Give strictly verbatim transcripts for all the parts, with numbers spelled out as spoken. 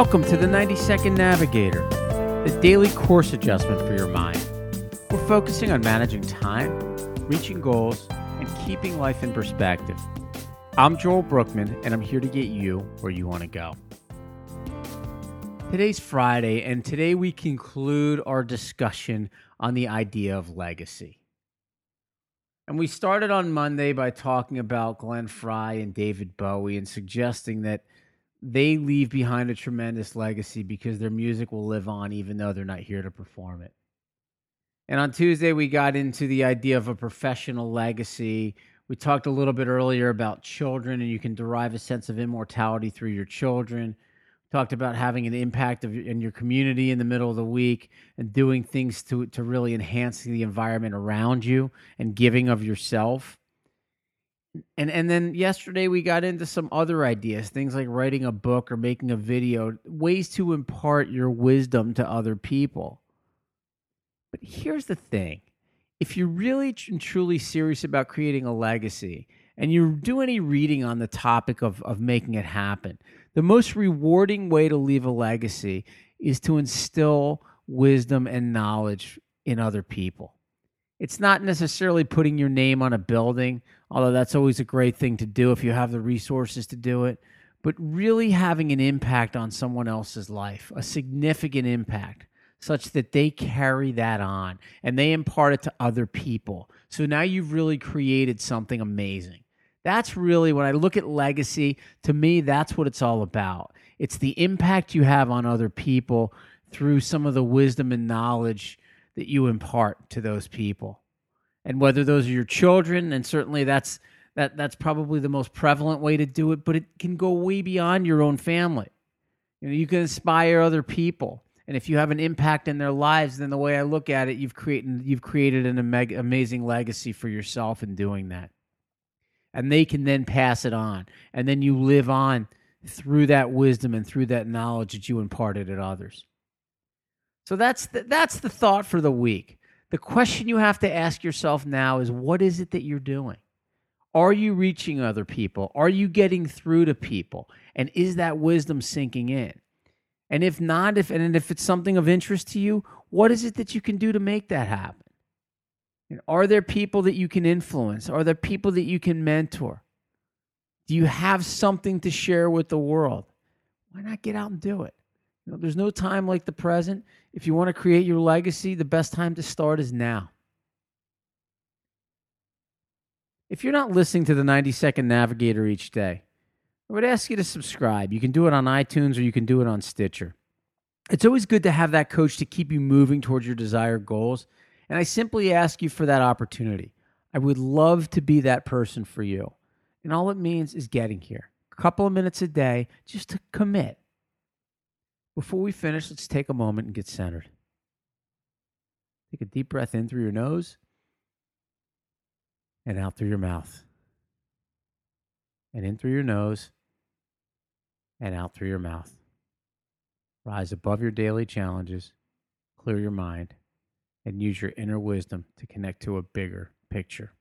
Welcome to the ninety second Navigator, the daily course adjustment for your mind. We're focusing on managing time, reaching goals, and keeping life in perspective. I'm Joel Brookman, and I'm here to get you where you want to go. Today's Friday, and today we conclude our discussion on the idea of legacy. And we started on Monday by talking about Glenn Frey and David Bowie and suggesting that they leave behind a tremendous legacy because their music will live on even though they're not here to perform it. And on Tuesday, we got into the idea of a professional legacy. We talked a little bit earlier about children, and you can derive a sense of immortality through your children. We talked about having an impact of, in your community in the middle of the week and doing things to, to really enhance the environment around you and giving of yourself. And and then yesterday we got into some other ideas, things like writing a book or making a video, ways to impart your wisdom to other people. But here's the thing. If you're really and truly serious about creating a legacy and you do any reading on the topic of, of making it happen, the most rewarding way to leave a legacy is to instill wisdom and knowledge in other people. It's not necessarily putting your name on a building, although that's always a great thing to do if you have the resources to do it, but really having an impact on someone else's life, a significant impact, such that they carry that on and they impart it to other people. So now you've really created something amazing. That's really, when I look at legacy, to me, that's what it's all about. It's the impact you have on other people through some of the wisdom and knowledge that you impart to those people. And whether those are your children, and certainly that's that that's probably the most prevalent way to do it, but it can go way beyond your own family. You know, you can inspire other people. And if you have an impact in their lives, then the way I look at it, you've created you've created an amazing, amazing legacy for yourself in doing that. And they can then pass it on. And then you live on through that wisdom and through that knowledge that you imparted at others. So that's the, that's the thought for the week. The question you have to ask yourself now is, what is it that you're doing? Are you reaching other people? Are you getting through to people? And is that wisdom sinking in? And if not, if and if it's something of interest to you, what is it that you can do to make that happen? You know, are there people that you can influence? Are there people that you can mentor? Do you have something to share with the world? Why not get out and do it? You know, there's no time like the present. If you want to create your legacy, the best time to start is now. If you're not listening to the ninety second Navigator each day, I would ask you to subscribe. You can do it on iTunes or you can do it on Stitcher. It's always good to have that coach to keep you moving towards your desired goals. And I simply ask you for that opportunity. I would love to be that person for you. And all it means is getting here. A couple of minutes a day just to commit. Before we finish, let's take a moment and get centered. Take a deep breath in through your nose and out through your mouth. And in through your nose and out through your mouth. Rise above your daily challenges, clear your mind, and use your inner wisdom to connect to a bigger picture.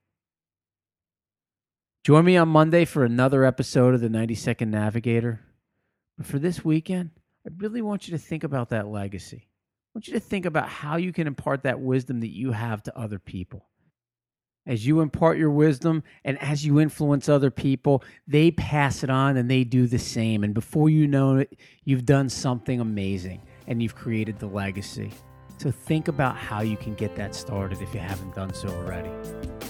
Join me on Monday for another episode of the ninety second Navigator. But for this weekend, I really want you to think about that legacy. I want you to think about how you can impart that wisdom that you have to other people. As you impart your wisdom and as you influence other people, they pass it on and they do the same. And before you know it, you've done something amazing and you've created the legacy. So think about how you can get that started if you haven't done so already.